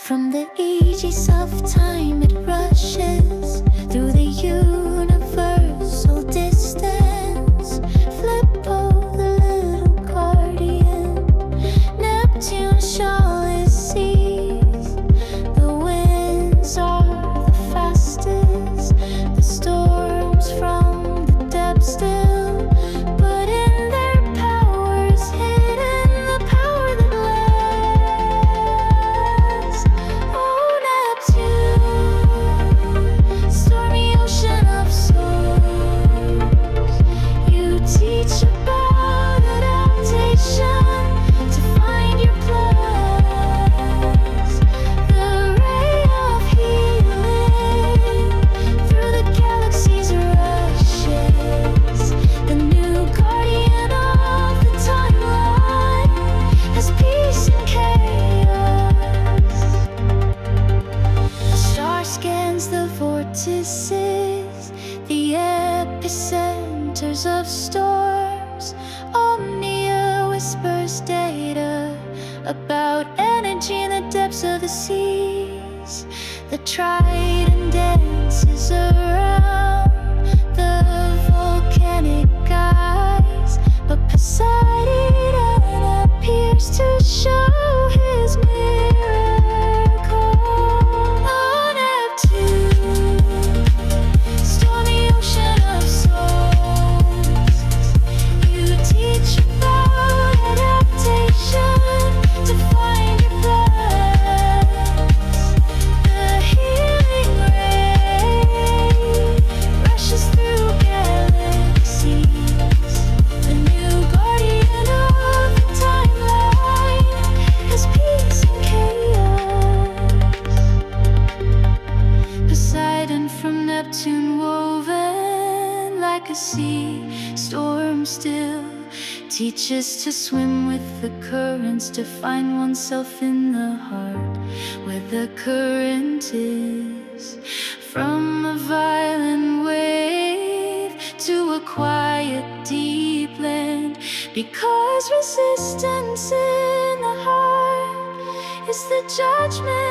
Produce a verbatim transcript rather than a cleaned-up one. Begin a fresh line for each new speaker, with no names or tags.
From the ages of time it rushes through the universal distance. Flippo, the little guardian, Neptune shawl is seas. The winds are the fastest, the storms from the depths still. But in their power is hidden the power that lasts. Oh, Neptune, stormy ocean of souls, you teach about adaptation to find your place. The ray of healing through the galaxies rushes. The new guardian of the timeline has peace and chaos. The star scans the vortices, the epicenters of storms. Omnia whispers data about energy in the depths of the seas. The trident dances around the volcanic eyes, but Poseidon appears to show his miracle. Oh, Neptune, stormy ocean of souls, you teach about adaptation to find your place. The healing ray rushes through galaxies. The new guardian of the timeline has peace and chaos. Poseidon from Neptune woven like a sea storm still, teaches to swim with the currents, to find oneself in the heart where the current is. From a violent wave to a quiet deep land, because resistance in the heart is the judgment